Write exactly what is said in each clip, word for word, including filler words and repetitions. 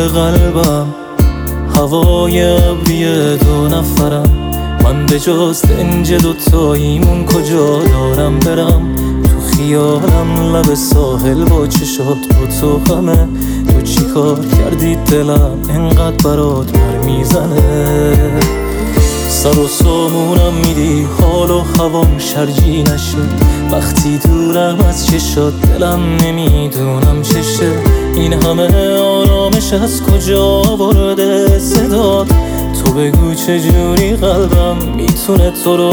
قلبم، هوای ابری دو نفرم. من به جز دنج دوتاییمون کجا دارم برم؟ تو خیالم لب ساحل با چشات با تو غمه. تو چی کار کردی دلم انقدر برات پر میزنه؟ سر و سامونم میدی حال و هوام شرجی نشه. وقتی دورم از چشات دلم نمیدونم چشه. این همه آرامش از کجا آورده صدات؟ تو بگو چجوری قلبم میتونه تو رو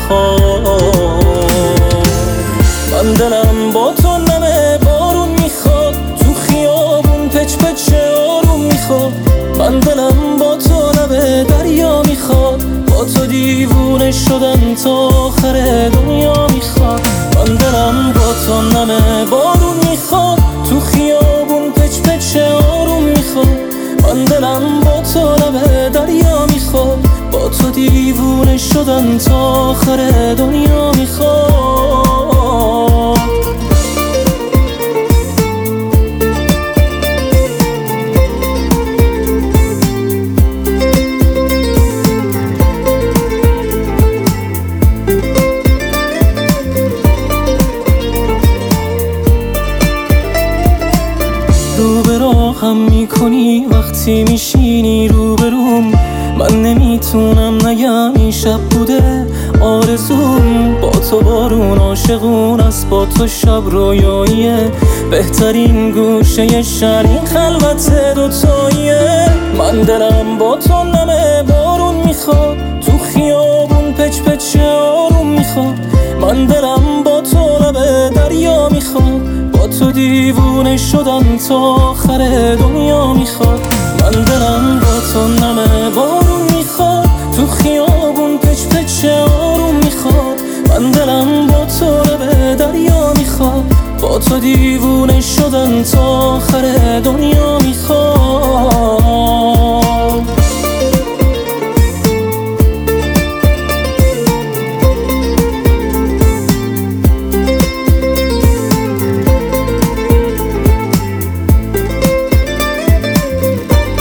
نخواد؟ من دلم با تو نمه بارون میخواد، تو خیابون پچ پچ آروم میخواد. من دلم با تو نمه دریا میخواد، با تو دیوونه شدن تا آخر دنیا میخواد. من دلم با تو نمه بارون میخواد، تو خیابون پچ پچ آروم میخواد. من دلم با تو نمه دریا میخواد، با تو دیوونه شدن تا آخر دنیا میخواد. رو به راهم میکنی وقتی میشینی روبروم. من نمیتونم نگم این شب بوده آرزوم. با تو بارون عاشقون است، با تو شب رویاییه. بهترین گوشه شهر این خلوت دوتاییه. من دلم با تو نمه بارون میخواد، تو خیابون پچ پچ آروم میخواد. من دلم با تو نمه دریا میخواد، با تو دیوونه شدن تا آخر دنیا میخواد. من دلم با تو نمه بارون میخواد، تو خیابون پچ پچ آروم میخواد. من دلم با تو نمه دریا میخواد، با تو دیوونه شدن تا آخر دنیا میخواد.